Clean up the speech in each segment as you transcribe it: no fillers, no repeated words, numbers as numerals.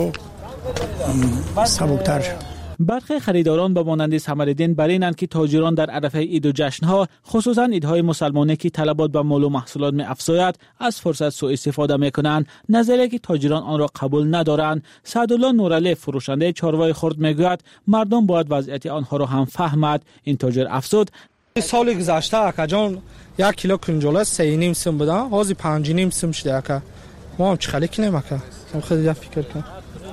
سبکتر. برخی خریداران به مانند ثمرالدین بر اینند که تاجران در عرفه عید و جشنها خصوصا عیدهای مسلمانه که طلبات به مال و محصولات می افزاید از فرصت سوء استفاده می کنند، نظری که تاجران آن را قبول ندارند. سعدالله نورعلی فروشنده چاروای خرد میگوید مردم باید وضعیت آنها را هم فهمد. این تاجر افزود سال گذشته اکا جان 1 کیلو کنجاله 3.5 سم بوده، حاضر 5.5 سم شده اکا. ما هم چخاله کنیم اکا. خیلی فکر کن.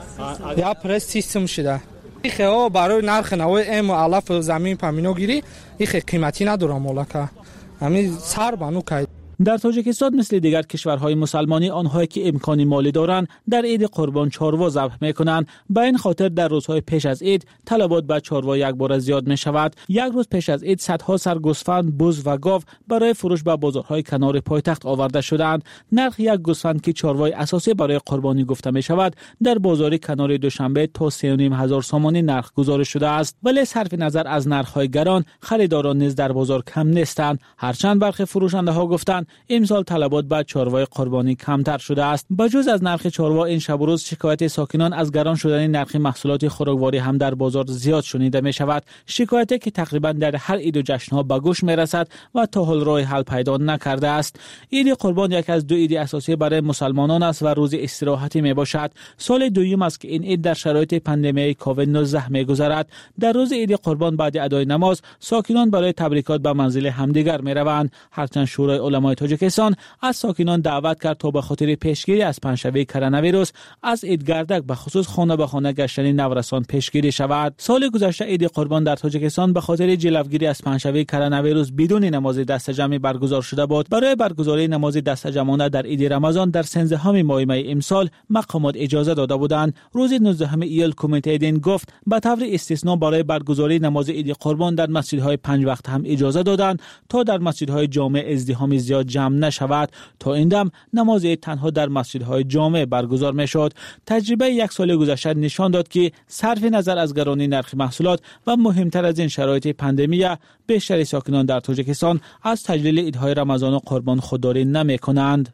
یا پرس 30 سم شده. خیلی برای نرخ نوع ام و علف زمین پامینو گیری این قیمتی نداره مولاکا. همین سر بانو که در تاجیکستان مثل دیگر کشورهای مسلمانی آنهایی که امکانی مالی دارند در عید قربان چاروا ذبح میکنند. به این خاطر در روزهای پیش از عید طلبات به چاروا یک بار زیاد می شود. یک روز پیش از عید صدها سر گوسفند، بز و گاو برای فروش به بازارهای کنار پایتخت آورده شدند. نرخ یک گوسفند که چاروای اساسی برای قربانی گفته می شود در بازار کنار دوشنبه تا 3,500 سامانی نرخ گزارش شده است. ولی صرف نظر از نرخ‌های گران خریداران نیز در بازار کم نیستند. هرچند برخی فروشنده ها گفتند امسال طلبات به چاروای قربانی کمتر شده است. بجز از نرخ چاروا این شب و روز شکایت ساکنان از گران شدن نرخ محصولات خوراکواری هم در بازار زیاد شنیده می شود. شکایتی که تقریبا در هر عید و جشن‌ها به گوش می رسد و تا حال راه حل پیدا نکرده است. عید قربان یک از دو عید اساسی برای مسلمانان است و روز استراحتی می باشد. سال دوم است که این عید در شرایط پاندمی کووید 19 می گذرد. در روز عید قربان بعد ادای نماز ساکنان برای تبریکات به منزل همدیگر می روند. هرچند شورای علمای تاجیکستان از ساکنان دعوت کرد تا به خاطر پیشگیری از پنجشنبه کرونا ویروس از عیدگردک به خصوص خانه به خانه گشتن نورسان پیشگیری شود. سال گذشته عید قربان در تاجیکستان به خاطر جلوگیری از پنجشنبه کرونا ویروس بدون نماز دست جمعی برگزار شده بود. برای برگزاری نماز دست جمعانه در عید رمضان در 13 ماه می امسال مقامات اجازه داده بودند. روز 19 ایول کمیته دین گفت به طور استثنا برای برگزاری نماز عید قربان در مسجدهای 5 وقت هم اجازه دادند تا در مسجدهای جامع ازدحام زیاد جمع نشود. تا این دم نماز عید تنها در مسجدهای جامع برگزار می شد. تجربه یک سال گذشته نشان داد که صرف نظر از گرانی نرخ محصولات و مهمتر از این شرایط پاندمی، بیشتر ساکنان در تاجیکستان از تجلیل عیدهای رمضان و قربان خودداری نمی کنند.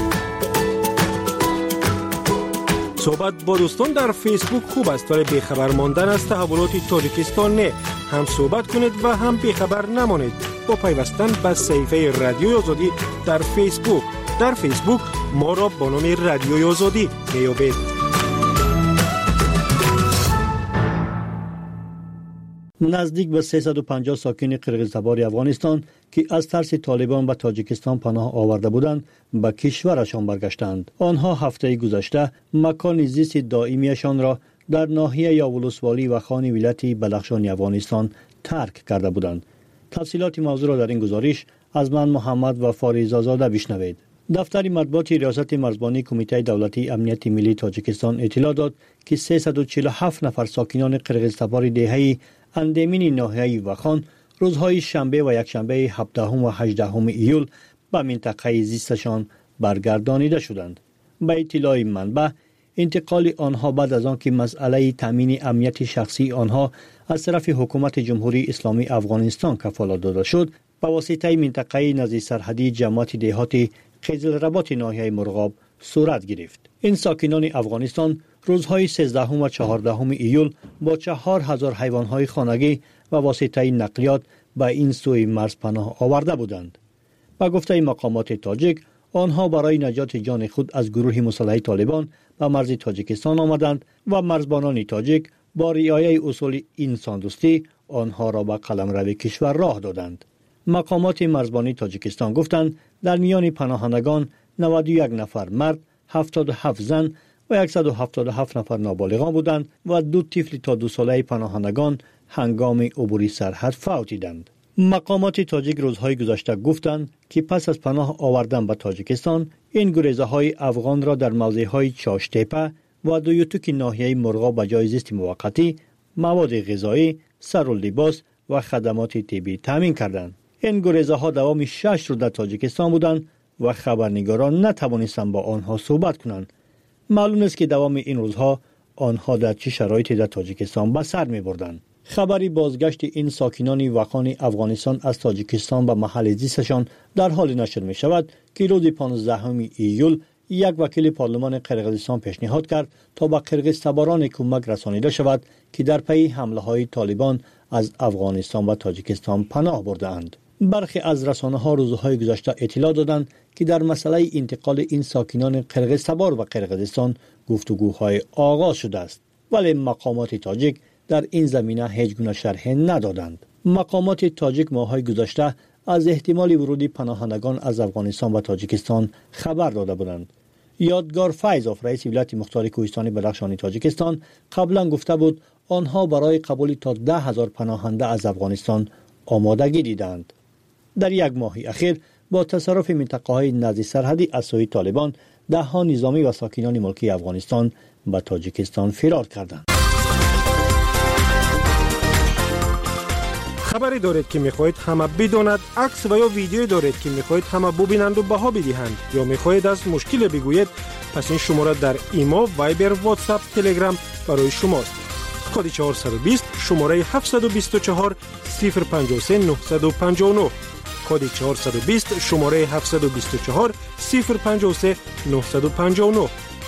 صحبت با دوستان در فیسبوک خوب است ولی بیخبر ماندن از تحولات تاجیکستان نه. هم صحبت کنید و هم بیخبر نمانید با پیوستن به صفحه رادیوی آزادی در فیسبوک. در فیسبوک ما را با نام رادیوی آزادی میابید. نزدیک به 350 ساکن قرقیزتبار افغانستان که از ترس طالبان به تاجیکستان پناه آورده بودند به کشورشان برگشتند. آنها هفته گذشته مکان زیست دائمیشان را در ناحیه یاولسوالی و خان ولایت بدخشان افغانستان ترک کرده بودند. تفصیلات موضوع را در این گزارش از من محمد و فاریزآزاده بشنوید. دفتر مطبوعات ریاست مرزبانی کمیته دولتی امنیت ملی تاجیکستان اطلاع داد که 347 نفر ساکنان قرقیزتبار دهه اندیمین ناحیه وخان روزهای شنبه و یکشنبه 17 و 18 ایول به منطقه زیستشان برگردانیده شدند. به اطلاع منبع انتقال آنها بعد از آن که مسئله تامین امنیت شخصی آنها از طرف حکومت جمهوری اسلامی افغانستان کفالت داده شد به واسطه منطقه نزدیک سرحدی جماعت دهات خیزلرباط ناحیه مرغاب صورت گرفت. این ساکنان افغانستان روزهای 13 و 14 ایول با 4,000 حیوانات خانگی و واسطه نقلیات به این سوی مرز پناه آورده بودند. با گفته مقامات تاجیک آنها برای نجات جان خود از گروه مسلح طالبان به مرز تاجیکستان آمدند و مرزبانان تاجیک با رعایت اصول انسان دوستی آنها را به قلمرو کشور راه دادند. مقامات مرزبانی تاجیکستان گفتند در میان پناهندگان 91 نفر مرد، 77 زن و 177 نفر نابالغان بودند و 2 طفل تا 2 ساله پناهندگان هنگام عبور سرحد فوت دیدند. مقامات تاجیک روزهای گذشته گفتند که پس از پناه آوردن به تاجیکستان این گریزه های افغان را در موضع های چاشتپه و دویوتوک ناحیه مرغاب به جای زیست موقتی مواد غذایی، سراللباس و خدمات طبی تامین کردند. این گریزه ها دوام 6 روز در تاجیکستان بودند و خبرنگاران نتوانستند با آنها صحبت کنند. معلوم است که دوام این روزها آنها در چه شرایطی در تاجیکستان به سر می بردند. خبری بازگشت این ساکنان وخان افغانستان از تاجیکستان به محل زیستشان در حال نشر می شود که روز 15 ایول یک وکیل پارلمان قرقیزستان پیشنهاد کرد تا به قرقیزتباران کمک رسانیده شود که در پی حمله‌های طالبان از افغانستان و تاجیکستان پناه برده‌اند. برخی از رسانه‌ها روزهای گذشته اطلاع دادند که در مسئله انتقال این ساکنان قرقیزتبار و قرقیزستان گفتگوهای آغاز شده است، ولی مقامات تاجیک در این زمینه هیچ گونه شرح ندادند. مقامات تاجیک ماه‌های گذشته از احتمال ورود پناهندگان از افغانستان و تاجیکستان خبر داده بودند. یادگار فیضوف رئیس ولایت مختار کوهستانی بدخشان تاجیکستان قبلا گفته بود آنها برای قبول تا 10,000 پناهنده از افغانستان آمادگی دیدند. در یک ماه اخیر با تصرف منطقه‌های نزد سرحدی از سوی طالبان، ده‌ها نظامی و ساکنان ملکی افغانستان به تاجیکستان فرار کردند. خبری دارید که میخواهید همه بداند، عکس و یا ویدیویی دارید که میخواهید همه ببینند و بها بدهند، یا میخواهید از مشکل بگویید، پس این شماره در ایما، وایبر، واتساپ، تلگرام برای شماست. کد 420 شماره 724 053 959. کد 420 شماره 724 053 959.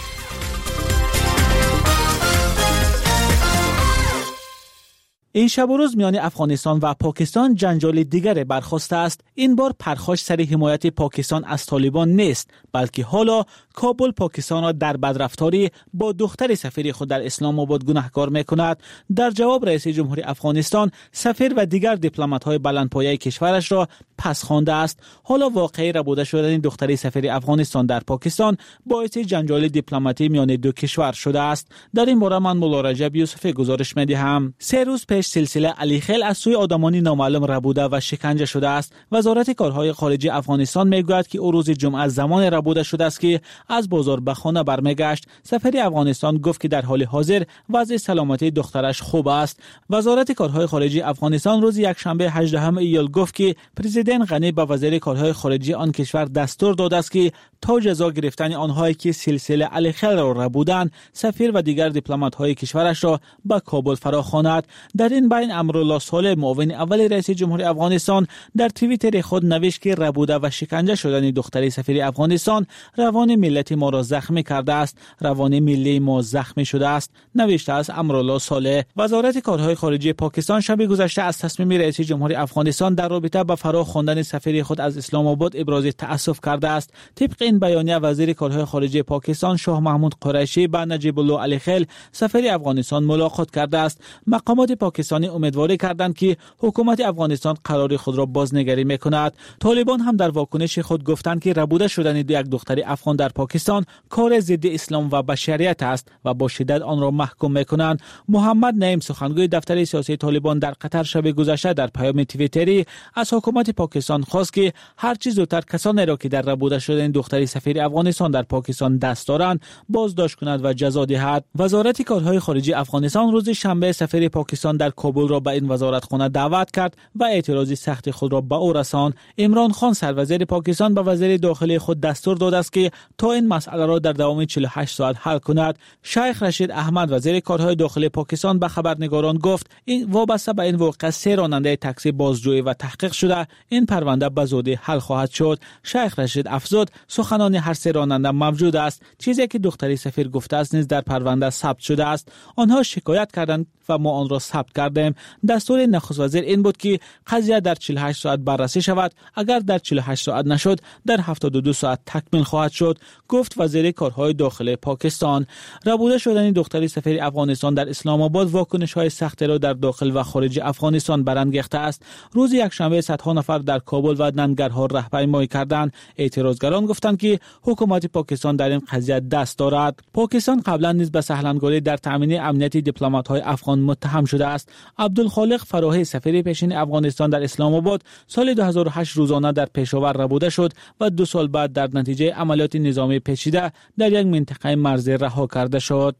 این شب و روز میان افغانستان و پاکستان جنجال دیگر برخاسته است. این بار پرخاش سر حمایت پاکستان از طالبان نیست، بلکه حالا کابل پاکستان را در بدرفتاری با دختر سفیر خود در اسلام آباد گناهکار میکند. در جواب رئیس جمهوری افغانستان سفیر و دیگر دیپلمات‌های بلندپایه کشورش را پس خوانده است. حالا واقعه ربوده شدن دختر سفیر افغانستان در پاکستان باعث جنجال دیپلماتی میان دو کشور شده است. در این باره من مولا رجب یوسفی گزارش می‌دهم. 3 روز پیش سلسله علیخیل از سوی آدمانی نامعلوم ربوده و شکنجه شده است. وزارت کارهای خارجه افغانستان میگوید که او روز جمعه زمان ربوده شده است که از بازار به خانه برمیگشت. سفیر افغانستان گفت که در حال حاضر وضع سلامتی دخترش خوب است. وزارت کارهای خارجه افغانستان روز یکشنبه 18 ایول گفت که پرزیدنت غنی به وزیر کارهای خارجه آن کشور دستور داده است که تا جزا گرفتن آنهایی که سلسله علیخیل را ربودند، سفیر و دیگر دیپلمات‌های کشورش را به کابل فراخواند. در این بین امرالله صالح معاون اول رئیس جمهوری افغانستان در توییتر خود نوشت که ربوده و شکنجه شدن دختر سفیر افغانستان روان ملت ما را زخمی کرده است، روان ملی ما زخمی شده است، نوشته است امرالله صالح. وزارت کارهای خارجه پاکستان شب گذشته از تصمیم رئیس جمهوری افغانستان در رابطه با فراخواندن سفیر خود از اسلام آباد ابراز تأسف کرده است. طبق این بیانیه وزیر کارهای خارجه پاکستان شاه محمود قریشی با نجیب الله علیخیل سفیر افغانستان ملاقات کرده است. مقامات پاکستانی امیدواری کردند که حکومت افغانستان قرار خود را بازنگری میکند. طالبان هم در واکنش خود گفتند که ربوده شدن یک دختر افغان در پاکستان کار ضد اسلام و بشریت است و با شدت آن را محکوم میکنند. محمد نعیم سخنگوی دفتر سیاسی طالبان در قطر شب گذشته در پیام توییتری از حکومت پاکستان خواست که هر چه زودتر کسانی را که در ربوده شدن دختر سفیر افغانستان در پاکستان دست دارند بازداشت کند و جزا دهد. وزارت کارهای خارجه افغانستان روز شنبه سفیر پاکستان در کابل را به این وزارتخانه دعوت کرد و اعتراض سخت خود را به او رساند. عمران خان سروزیر پاکستان به وزیر داخلی خود دستور داده است که تا این مسئله را در دوام 48 ساعت حل کند. شیخ رشید احمد وزیر کارهای داخلی پاکستان به خبرنگاران گفت این وابسته به این واقعه 3 راننده تاکسی بازجویی و تحقیق شده، این پرونده به زودی حل خواهد شد. شیخ رشید افزود سخنان هر 3 راننده موجود است. چیزی که دختری سفیر گفته است نیز در پرونده ثبت شده است. آنها شکایت کردند و ما آن را ثبت کردیم. دستور نخست وزیر این بود که قضیه در 48 ساعت بررسی شود. اگر در 48 ساعت نشد در 72 ساعت تکمیل خواهد شد، گفت وزیر کارهای داخلی پاکستان. ربوده شدن دختری سفیر افغانستان در اسلام آباد واکنش‌های سخت را در داخل و خارج افغانستان برانگیخته است. روز یکشنبه صدها نفر در کابل و ننگرهار راهپیمایی کردند. اعتراضگران گفتند که حکومت پاکستان در این قضیه دست دارد. پاکستان قبلا نیز به سهلنگاری در تامین امنیت دیپلمات‌های افغان متهم شده است. عبدالخالق فراهی سفیر پیشین افغانستان در اسلام آباد سال 2008 روزانه در پشاور ربوده شد و 2 سال بعد در نتیجه عملیات نظامی پیچیده در یک منطقه مرزی رها کرده شد.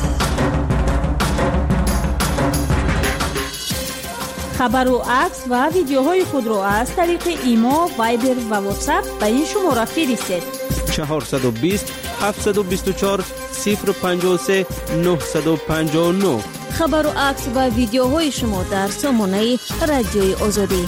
خبر و عکس و ویدیوهای خود را از طریق ایما، وایبر و واتساپ به این شماره فرستید: 420 724 053 959. خبر و عکس و ویدیوهای شما در سامانه رادیوی آزادی.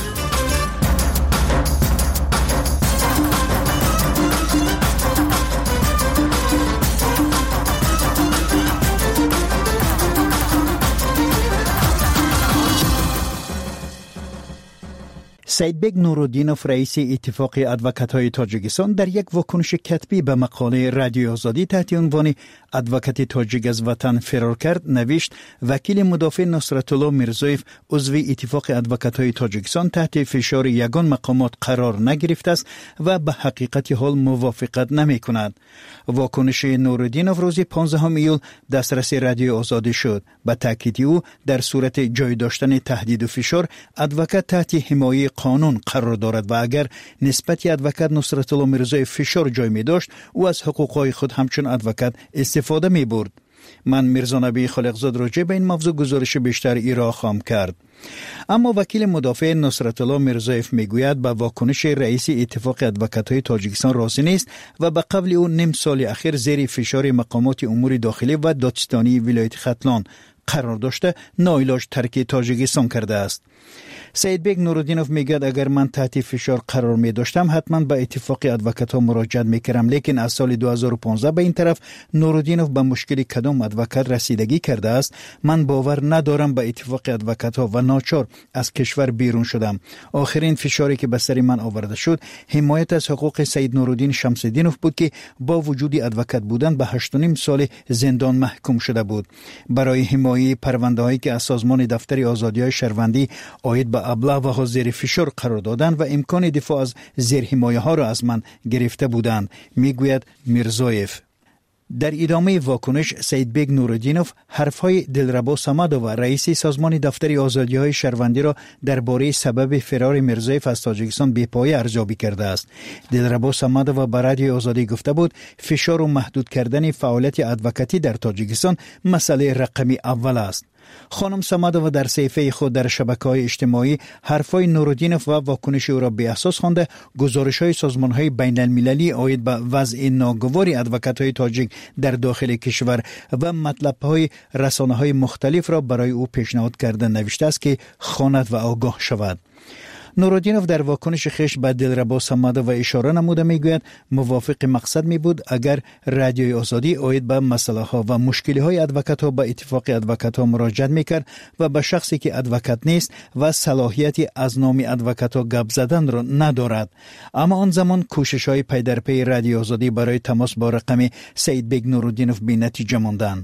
سیدبگ نورالدینوف رئیس اتفاق ادوکات‌های تاجیکستان در یک واکنش کتبی به مقاله رادیو آزادی تحت عنوان ادوکات تاجیک از وطن فرار کرد نوشت وکیل مدافع نصرت الله میرزایف عضو اتفاق ادوکات‌های تاجیکستان تحت فشار یگان مقامات قرار نگرفته است و به حقیقت حال موافقت نمی‌کند. واکنش نورالدینوف روز 15 ایول دسترس رادیو آزادی شد. به تاکید او در صورت جای داشتن تهدید و فشار ادوکات تحت حمایه قانون قرار دارد و اگر نسبت ادوکات نصرت الله میرزایف فشار جای می داشت او از حقوقهای خود همچون ادوکات استفاده می برد. من میرزا نبی خالقزاد راجع به این موضوع گزارش بیشتر ایرا خواهم کرد. اما وکیل مدافع نصرت الله میرزایف میگوید با واکنش رئیس اتفاق ادوکات‌های تاجیکستان راضی نیست و به قبل او نیم سال اخیر زیر فشار مقامات امور داخلی و دادستانی ولایت ختلان قرار داشته ناعلاج ترک تاجیکستان کرده است. سیدبگ نورالدینوف میگوید اگر من تحت فشار قرار می داشتم حتما به اتفاق ادوکات‌ها مراجعه میکردم، لیکن از سال 2015 به این طرف نورالدینوف به مشکل کدام ادوکات رسیدگی کرده است. من باور ندارم به اتفاق ادوکات‌ها و ناچار از کشور بیرون شدم. آخرین فشاری که به سر من آورده شد حمایت از حقوق سید نورالدین شمس‌الدینوف بود که با وجود ادوکات بودن به 8.5 سال زندان محکوم شده بود. برای حمایت پرونده‌هایی که از سازمان دفتر آزادی‌های شهروندی عاید به ابلاغ و زیر فشار قرار دادن و امکان دفاع از زیر حمایه ها را از من گرفته بودند، میگوید میرزایف. در ادامه واکنش سیدبگ نورالدینوف حرفهای دلربا صمدوف رئیس سازمان دفتر آزادی‌های شهروندی را درباره سبب فرار میرزایف از تاجیکستان بی‌پایه ارزیابی کرده است. دلربا صمدوف به رادیو آزادی گفته بود فشار و محدود کردن فعالیت ادوکاتی در تاجیکستان مسئله رقمی اول است. خانم صمدوف در صفحه خود در شبکه‌های اجتماعی حرفای نورالدینوف و واکنش او را بی اساس خوانده گزارش‌های سازمان‌های بین‌المللی عاید به وضع ناگوار ادوکات‌های تاجیک در داخل کشور و مطلب‌های رسانه‌های مختلف را برای او پیشنهاد کرده نوشته است که خواند و آگاه شود. نورالدینوف در واکنش خویش به دلربا صمدوف و اشاره نموده میگوید موافق مقصد می بود اگر رادیوی آزادی عاید به مسئله ها و مشکلی های ادوکات ها به اتفاق ادوکات ها مراجعه میکرد و به شخصی که ادوکات نیست و صلاحیتی از نام ادوکات ها گپ زدن را ندارد. اما آن زمان کوشش های پی در پی رادیوی آزادی برای تماس با رقم سیدبگ نورالدینوف بی نتیجه ماندند.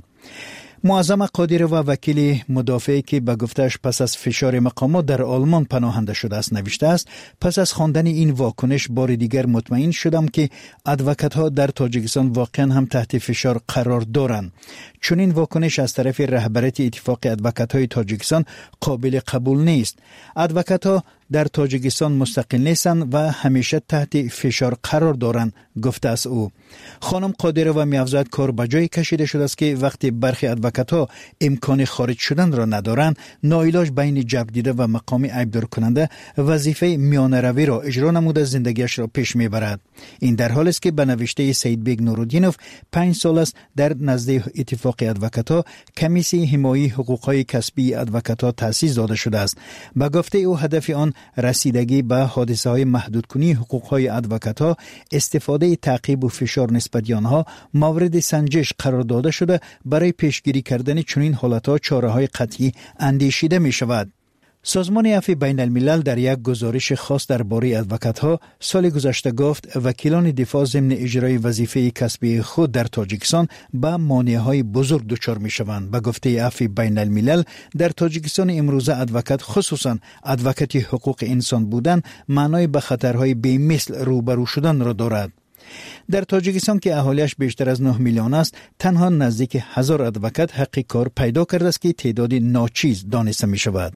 معظم قادری و وکیل مدافعی که به گفتش پس از فشار مقامات در آلمان پناهنده شده است نوشته است پس از خواندن این واکنش بار دیگر مطمئن شدم که ادوکات‌ها در تاجیکستان واقعا هم تحت فشار قرار دارند. چون این واکنش از طرف رهبریت اتفاق ادوکات‌های تاجیکستان قابل قبول نیست. ادوکات‌ها در تاجیکستان مستقل نیستند و همیشه تحت فشار قرار دارند گفته است او. خانم قادری و می‌افزاید کار به جای کشیده شده است که وقتی برخی ادوکات‌ها امکان خارج شدن را ندارند ناعلاج بین جبر دیده و مقام عیبدار کننده وظیفه میانه‌روی را اجرا نموده زندگیش را پیش میبرد. این در حالی است که به نوشته سیدبگ نورالدینوف 5 سال است در نزد اتفاق ادوکات‌ها کمیسیون حمایت حقوق‌های کسبی ادوکات‌ها تأسیس داده شده است. به گفته او هدف آن رسیدگی به حادثه‌های محدودکنی حقوق‌های ادوکات‌ها، استفاده تعقیب و فشار نسبت آنها مورد سنجش قرار داده شده برای پیشگیری کردن چنین حالت‌ها چاره‌های قطعی اندیشیده می‌شود. سازمان عفو بین الملل در یک گزارش خاص درباره ادوکات‌ها سال گذشته گفت وکیلان دفاع ضمن اجرای وظیفه کسبی خود در تاجیکستان به مانع‌های بزرگ دچار می‌شوند. به گفته عفو بین الملل در تاجیکستان امروزه ادوکات خصوصاً ادوکات حقوق انسان بودن معنای به خطرهای بی‌مثل روبرو شدن را دارد. در تاجیکستان که اهالیش بیشتر از 9 میلیون است تنها نزدیک 1000 ادوکات حق کار پیدا کرده است که تعداد ناچیز دانسته می شود.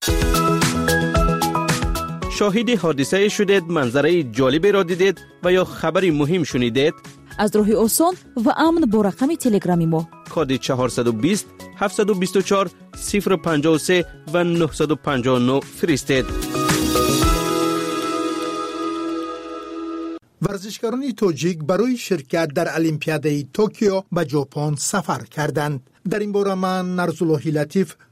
شاهد حادثه شدید، منظره جالبی را دیدید و یا خبری مهم شنیدید؟ از راه آسان و امن با رقم تلگرامی ما کد 420 724 053 و 959 فرستید. ورزشکاران تاجیک برای شرکت در المپیاد توکیو به ژاپن سفر کردند. در این باره من نرزاللهی لطیف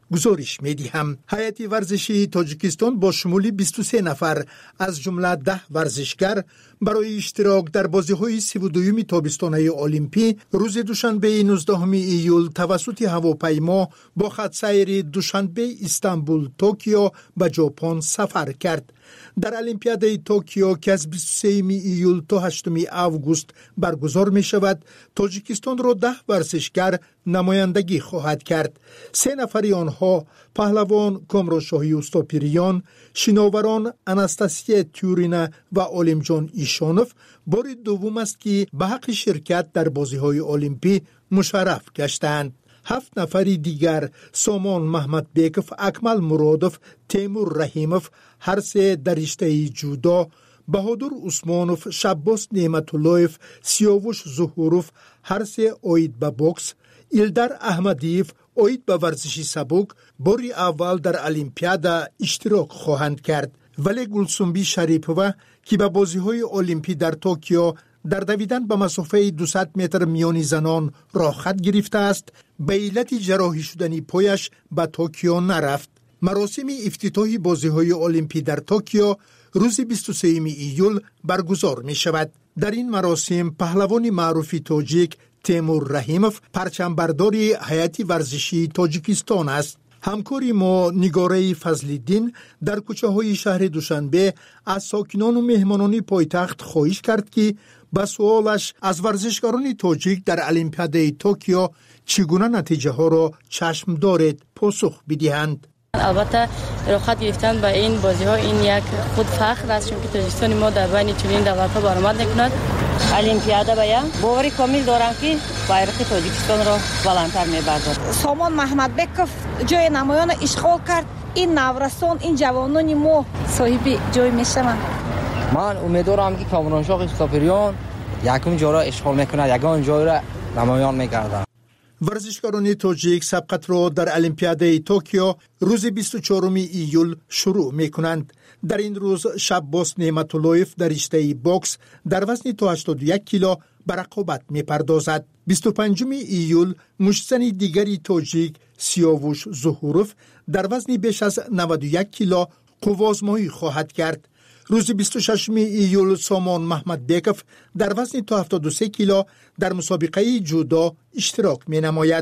گزارش می‌دهم. هیئت ورزشی تاجیکستان با شمول 23 نفر از جمله 10 ورزشگر برای اشتراک در بازی‌های 32 تابستانه المپی روز دوشنبه 19 ایول توسط هواپیما با خط سیر دوشنبه استانبول توکیو به ژاپن سفر کرد. در المپیاد توکیو که از 23 ایول تا 8 آگوست برگزار می شود، تاجیکستان را 10 ورزشگر نمایندگی خواهد کرد. 3 نفر آنها پهلوان کامرانشاهی اوستاپیریان، شناوران اناستاسیا تیورینا و عالمجان ایشانوف بار دوم است که به حق شرکت در بازی‌های المپی مشرف گشتند. 7 نفر دیگر سامان محمدبیکوف، اکمل مرادوف، تیمور رحیموف هر سه در رشته جودو، بهادر عثمانوف، شباس نعمت‌اللهیف، سیاوش ظهوروف هر سه اوید به بوکس، ایلدر احمدیف اوید به ورزش سبک باری اول در المپیادا اشتراک خواهند کرد. ولی گلسنبی شریپووا که به بازی‌های المپی در توکیو در دویدن به مسافه 200 متر میانی زنان راه خط گرفته است، به علت جراحی شدنی پایش به توکیو نرفت. مراسم افتتاحی بازی‌های المپی در توکیو روز 23 ایول برگزار می شود. در این مراسم پهلوان معروف تاجیک تیمور رحیموف پرچمبرداری هیئت ورزشی تاجیکستان است. همکاری ما نگاره فضل‌الدین در کوچه‌های شهر دوشنبه از ساکنان و مهمانان پایتخت خواهش کرد که به سوالش از ورزشکاران تاجیک در المپیاد توکیو چگونه نتیجه ها را چشم دارد پاسخ بدهند. البته رخصت گرفتن به این بازی ها این یک خود فخر است، چون که تاجیکستان ما در بین چنین دولت ها برآمد نکند. المپیادا باید باوری کامل دارم که بایرق تاجیکستان را بلندتر می‌بردارد. سامان محمدبیکوف جای نمایان اشغال کرد. این نورستان، این جوانان ما صاحب جای میشوند. من امیدوارم که کامرانشاه اوستاپیریان یکم جا را اشغال میکنه، یگان جای را نمایان میگردد. ورزشکاران تاجیک سبقت را در المپیاد توکیو روز 24 ایول شروع میکنند. در این روز شباس نعمت‌اللهیف در رشته بوکس در وزن تا 81 کیلو به رقابت میپردازد. 25 ایول مشتزن دیگری تاجیک سیاوش ظهوروف در وزن بیش از 91 کیلو قوازمایی خواهد کرد. روز 26 ایول سامان محمدبیکوف در وزن تا 73 کیلو در مسابقه جودو اشتراک می نماید.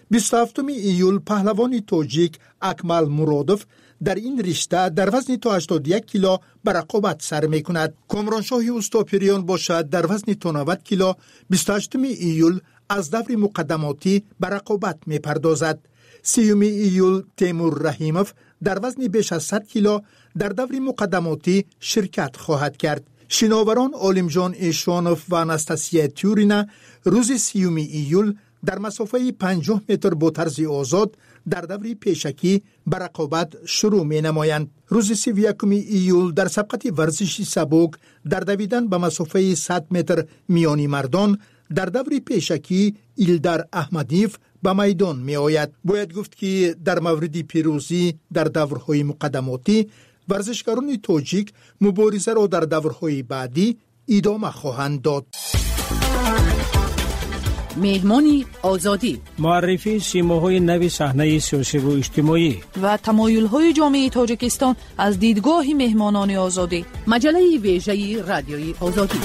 27 ایول پهلوان تاجیک اکمل مرادوف در این رشته در وزن تا 81 کیلو به رقابت سر می کند. کامرانشاهی اوستاپیریان باشد در وزن تا 90 کیلو 28 ایول از دور مقدماتی به رقابت می پردازد. 30 ایول تیمور رحیموف در وزن بیش از 100 کیلو در دور مقدماتی شرکت خواهد کرد. شناوران عالمجان ایشانوف و اناستاسیا تیورینا روز 30 ایول در مسافه 50 متر با طرز آزاد در دور پیشکی به رقابت شروع می نمایند. روز 31 ایول در سبقت ورزشی سبک در دویدن به مسافه 100 متر میانی مردان در دور پیشکی ایلدر احمدیف به میدان می آید. باید گفت که در مورد پیروزی در دورهای مقدماتی ورزشکاران تاجیک مبارزه را در دورهای بعدی ادامه خواهند داد. مهمانی آزادی، معرفی سیماهای نو صحنه سیاسی و اجتماعی و تمایل‌های جامعه تاجیکستان از دیدگاه مهمانان آزادی. مجله ویژه رادیوی آزادی.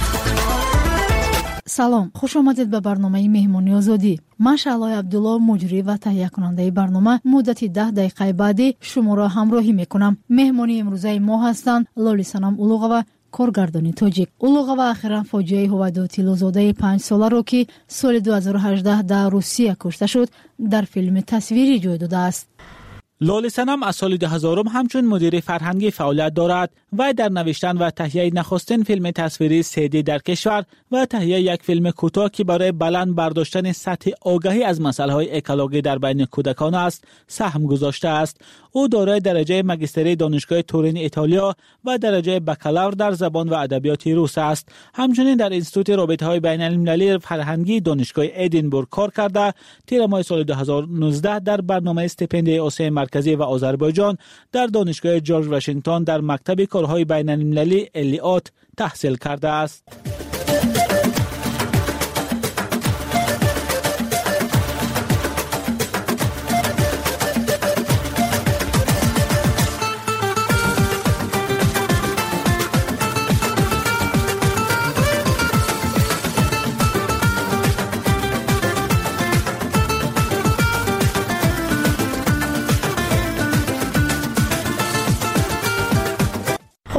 салом, хуш омадед ба барномаи меҳмони озодӣ. ман шаълои абдулло муҷрӣ ва таҳиякунандаи барнома муддати 10 дақиқаи баъдӣ шуморо ҳамроҳӣ мекунам. меҳмони имрӯзаи мо ҳастанд лолисанам улуғова, коргардони тоҷик. улуғова ахиран фоҷиаи ҳувайдо тиллозодаи 5 соларо ки соли 2018 дар русия кушта шуд дар филми тасвирӣ ҷой додааст. لاله صنم از سال 2000 همچون مدیر فرهنگی فعالیت دارد و در نوشتن و تهیه نخستین فیلم تصویری 3D در کشور و تهیه یک فیلم کوتاه که برای بلند برداشتن سطح آگاهی از مسائل اکولوژی در بین کودکان است سهم گذاشته است. او دارای درجه ماجستری دانشگاه تورین ایتالیا و درجه بکالور در زبان و ادبیات روس است. همچنین در انستیتوت رابطه‌های بین‌المللی فرهنگی دانشگاه ادینبورگ کار کرده. تیر ماه سال 2019 در برنامه استیپندیای آسیای مرکزی و آذربایجان در دانشگاه جورج واشنگتن در مکتب کارهای بین‌المللی الیات تحصیل کرده است.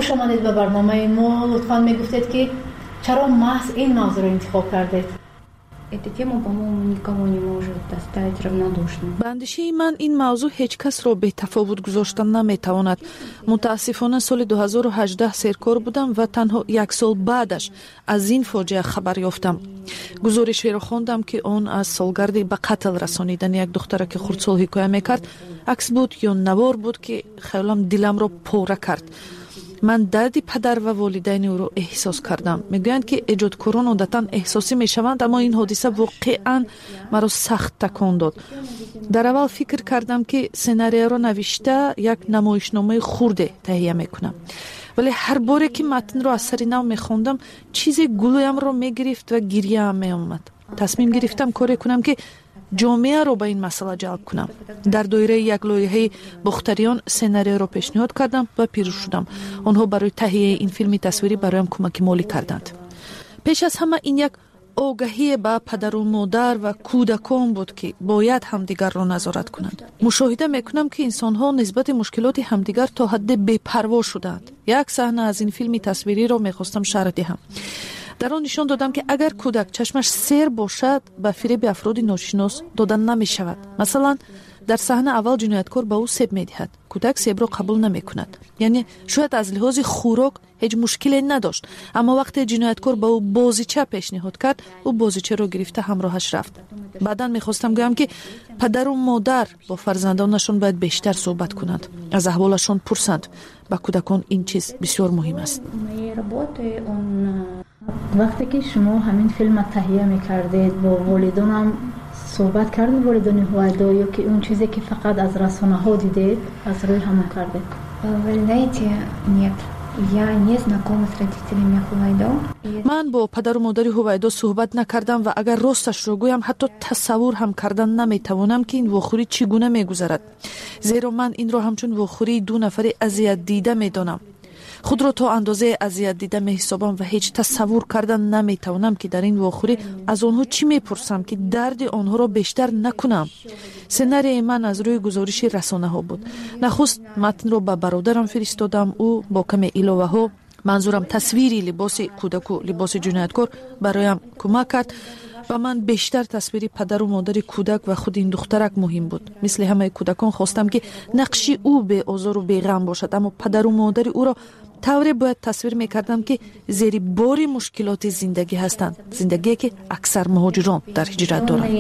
خوش آمدید به برنامه ما. لطفاً میگفتید که چرا محض این موضوع رو انتخاب کردید؟ Эта тема, по-моему, никого не может оставить равнодушным. به اندیشه من این موضوع هیچ کس را بی تفاوت گذاشتن نمیتواند. متاسفانه سال 2018 سرکار بودم و تنها یک سال بعدش از این فاجعه خبر یافتم. گزارشی را خواندم که آن از سالگرد به قتل رسانیدن یک دختر که خردسال حکایه میکرد. عکس بود یا نوار بود که خیالم دلم را پاره کرد. من دردی پدر و والدین او را احساس کردم. میگویند که ایجادکاران عادتاً احساسی میشوند، اما این حادثه واقعاً مرا سخت تکان داد. در اول فکر کردم که سناریو را نوشته یک نمایشنامه خرد تهیه میکنم، ولی هر باری که متن را از سر نو میخواندم چیزی گلویم را میگرفت و گریه هم میآمد. تصمیم گرفتم کاری کنم که جامعه را به این مسئله جلب کنم. در دایره یک لایحه بختریان سناریو را پیشنهاد کردم و پیروز شدم. آنها برای تهیه این فیلم تصویری برایم کمک مالی کردند. پیش از همه این یک آگاهی به پدر و مادر و کودکان بود که باید همدیگر را نظارت کنند. مشاهده میکنم که انسانها نسبت مشکلات همدیگر تا حد بی‌پروا شدند. یک صحنه از این فیلم تصویری را میخواستم شرح دهم. در آن نشان دادم که اگر کودک چشمش سیر باشد به فریب افراد ناشناس دادن نمی شود. مثلا در صحنه اول جنایتکار به او سیب می دهد. کودک سیب را قبول نمی کند. یعنی شاید از لحاظ خوراک هیچ مشکلی نداشت، اما وقتی جنایتکار به او بازیچه پیشنهاد کرد، او بازیچه را گرفته همراهش رفت. بعدا میخواستم گویم که پدر و مادر با فرزندانشان باید بیشتر صحبت کنند، از احوالشان پرسند. با کودکان این چیز بسیار مهم است. وقتی که شما همین فیلم تهیه میکردید با والدانم صحبت کردید، والدان هویدا، یا که اون چیزی که فقط از رسانه ها دیدید از روی همون کردید؟ Вы знаете, нет. Я не знакома с родителями Хувайдо. من با پدر و مادر هویدا صحبت نکردم و اگر راستش رو گویم حتی تصور هم کردن نمیتوانم که این واخوری چگونه میگذرد. زیرا من این را همچون واخوری دو نفر اذیت دیده میدانم. خود را تا اندازه اذیت دیده میحسابم و هیچ تصور کردن نمیتوانم که در این واخوری از آنها چی میپرسم که درد آنها را بیشتر نکنم. سناریوی من از روی گزارش رسانه ها بود. نخست متن را به برادرم فرستادم. او با کمی علاوه ها، منظورم تصویری لباس کودک و لباس جنایتکار، برایم کمک کرد و من بیشتر تصویری پدر و مادر کودک و خود این دخترک مهم بود. مثل همه کودکان خواستم که نقشی او به آزار و بی‌غم باشد، اما پدر و مادر او را طوری باید تصویر میکردم که زیر بار مشکلات زندگی هستند، زندگی که اکثر مهاجران در هجرت دارند.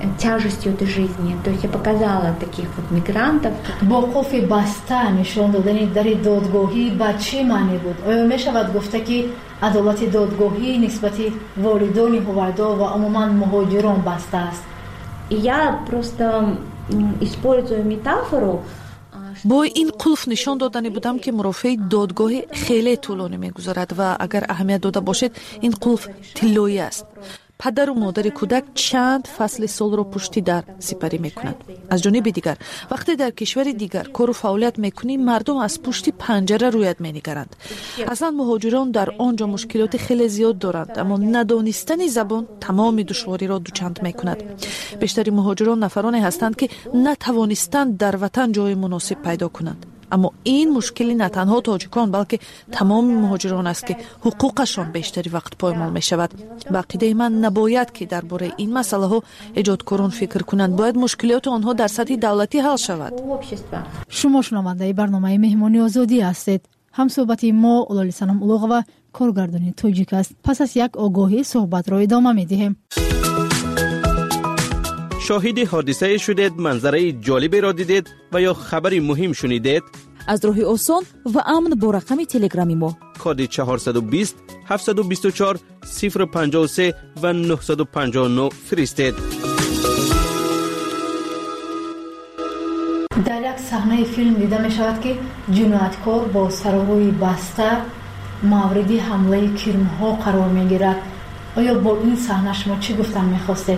با قفل بسته نشان دادن در دادگاهی به چه معنی بود؟ آیا میشود گفته که عدالت دادگاهی نسبت والدان هویدا و عموما مهاجران بسته است؟ Я просто использую метафору. با این قلف نشان دادنی بودم که مرافع دادگاه خیلی طولانی میگذارد و اگر اهمیت داده باشد این قلف طلایی است. پدر و مادر کودک چند فصل سال را پشتی در سپری میکنند. از جانب دیگر وقتی در کشور دیگر کار و فعالیت میکنی، مردم از پشت پنجره رویت مینگرند. اصلا مهاجران در آنجا مشکلات خیلی زیاد دارند، اما ندانستن زبان تمام دشواری را دوچند میکند. بیشتر مهاجران نفرانی هستند که نتوانستند در وطن جای مناسب پیدا کنند. اما این مشکلی نه تنها تاجیکان بلکه تمام مهاجران است که حقوقشان بیشتری وقت پایمال می شود. به عقیده من نباید که درباره این مسئله ها ایجادکاران فکر کنند. باید مشکلات آنها در سطح دولتی حل شود. شما شنونده برنامه مهمانی آزادی هستید. هم صحبت ما اولالی سنم اولوغ کارگردانی تاجیک است. پس از یک آگاهی صحبت را ادامه می دهیم. شاهد حادثه شدید، منظره جالبی را دیدید و یا خبری مهم شنیدید؟ از راه آسان و امن با رقم تلگرامی ما کد 420 724 053 و 959 فرستید. در یک صحنه فیلم دیده می شود که جنایتکار با سراروی بسته مورد حمله کرم‌ها قرار می گیرد. آیا با این صحنه شما چی گفتن می خواستید؟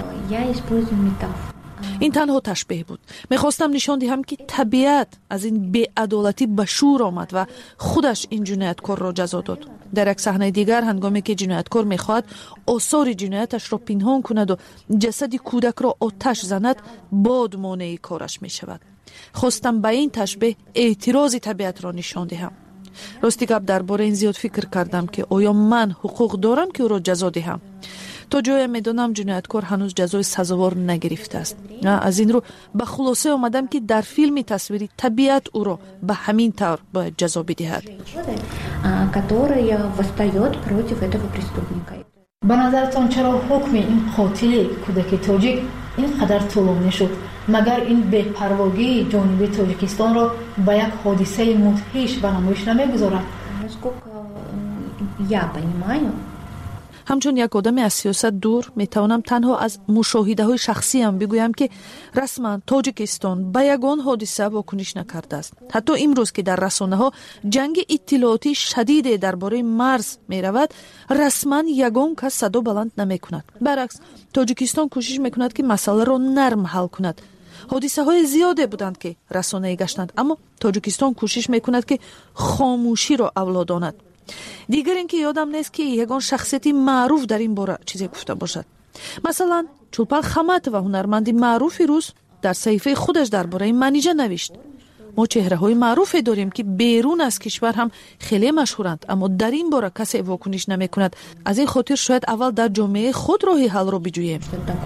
این تنها تشبیه بود. میخواستم نشان دهم که طبیعت از این بی‌عدالتی به شور آمد و خودش این جنایتکار را جزا داد. در یک صحنه دیگر هنگامی که جنایتکار میخواهد آثار جنایتش را پنهان کند و جسد کودک را آتش زند، باد مانع کارش میشود. خواستم به این تشبیه اعتراض طبیعت را نشان دهم. рости гап дар бораи ин зиёд фикр кардам ки оё ман ҳуқуқ дорам ки ӯро ҷазо диҳам. то ҷое медонам ҷинояткор ҳанӯз ҷазои сазовор нагирифтааст. аз ин рӯ ба хулоса омадам ки дар филми тасвирӣ табиат ӯро ба ҳамин тавр бояд ҷазо бидиҳад. Которая восстаёт против этого преступника. ба назартон чаро ҳукми ин қотили кӯдаки тоҷик ин қадар тӯлонӣ шуд? магар ин бепарвогии ҷониби Тоҷикистонро ба як ҳодисаи мудҳиш ба намоиш намегузорад? Насколько я понимаю, ҳамчун як одаме аз сиёсат дур метавонам танҳо аз мушоҳидаҳои шахсиям бигӯям ки расман Тоҷикистон ба ягон ҳодиса вокуниш накардааст. ҳатто имрӯз ки дар расонаҳо ҷанги иттилоотии шадиде дар бораи марз меравад, расман ягон кас садо баланд намекунад. баръакс, Тоҷикистон кӯшиш мекунад ки масъаларо нарм ҳал кунад. ҳодисаҳои зиёде буданд ки расонаӣ гаштанд, аммо Тоҷикистон кӯшиш мекунад ки хомӯширо авлодонад. дигар ин ки ёдам нест ки ягон шахсияти маъруф дар ин бора чизе гуфта бошад. масалан, Чулпан Хаматова, ҳунарманди маъруфи рус, дар саҳифаи худаш дар бораи манижа навишт: мо чеҳраҳои маъруфе дорем ки берун аз кишвар ҳам хеле машҳуранд, аммо дар ин бора касе вокуниш намекунад. аз ин хотир шояд аввал дар ҷомеаи худ роҳи ҳалро биҷӯем.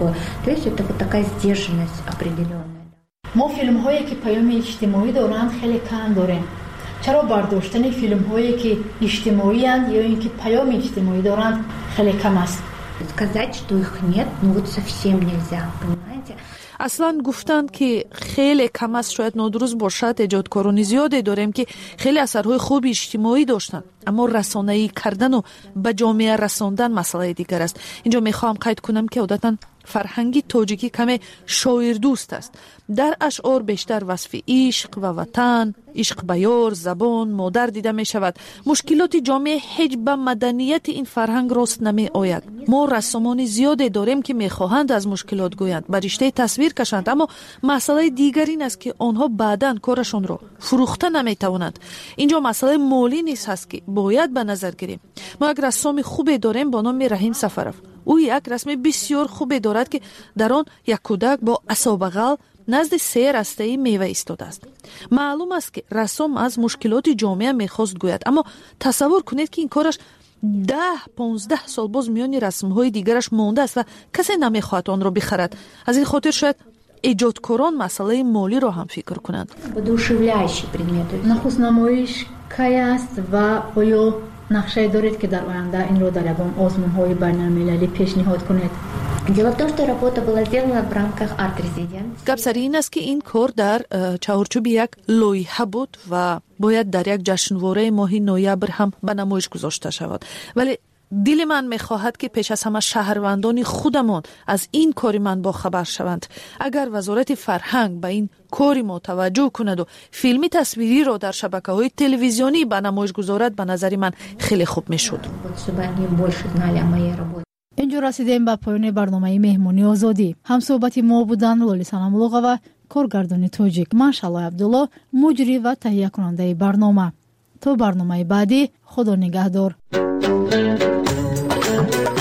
мо филмҳое ки паёми иҷтимоӣ доранд хеле кам дорем. чаро бардоштани филмҳое ки иҷтимоиянд ё ин ки паёми иҷтимоӣ доранд хеле кам аст? Сказать, что их нет, ну вот совсем нельзя, понимаете? аслан гуфтанд ки хеле кам аст шояд нодуруст бошад. эҷодкорони зиёде дорем ки хеле асарҳои хуби иҷтимоӣ доштанд, аммо расонаӣ кардану ба ҷомеа расондан масъалаи дигар аст. инҷо мехоҳам қайд кунам ки одатан фарҳанги тоҷикӣ каме шоирдӯст аст. дар ашъор бештар васфи ишқ ва ватан, ишқ ба ёр, забон, модар дида мешавад. мушкилоти ҷомеа ҳеҷ ба маданияти ин фарҳанг рост намеояд. мо рассомони зиёде дорем ки мехоҳанд аз мушкилот гӯянд, ба риштаи тасвир кашанд, аммо масъалаи дигар ин аст ки онҳо баъдан корашонро фурӯхта наметавонанд. инҷо масъалаи молӣ низ ҳаст ки бояд ба назар гирем. мо як рассоми хубе дорем бо номи Раҳим Сафаров. ӯ як расми бисёр хубе дорад ки дар он як кӯдак бо асобағал назди 3 растаи мева истодааст. маълум аст ки рассом аз мушкилоти ҷомеа мехост гӯяд, аммо тасаввур кунед ки ин кораш 10-15 сол боз миёни расмҳои дигараш мондааст ва касе намехоҳад онро бихарад. аз ин хотир шояд эҷодкорон масъалаи молиро ҳам фикр кунанд. Воодушевляющий предмет. нахуст намоиш кай аст ва оё нақшае доред ки дар оянда инро дар ягон озмунҳои байналмилалӣ пешниҳод кунед? Дело в том, что работа была сделана в рамках арт-резиденции. гап сари ин аст ки ин кор дар чаҳорчӯби як лоиҳа буд ва бояд дар як ҷашнвораи моҳи ноябр ҳам ба намоиш гузошта шавад. вале дили ман мехоҳад ки пеш аз ҳама шаҳрвандони худамон аз ин кори ман бохабар шаванд. агар вазорати фарҳанг ба ин кори мо таваҷҷӯҳ кунаду филми тасвириро дар шабакаҳои телевизионӣ ба намоиш гузорад, ба назари ман хеле хуб мешуд. инҷо расидем ба поёни барномаи меҳмони озодӣ. ҳамсӯҳбати мо буданд Лоли Санамулуғова, коргардони тоҷик, ман Шалой Абдулло, муҷрӣ ва таҳиякунандаи барнома. то барномаи баъдӣ, худо нигаҳдор.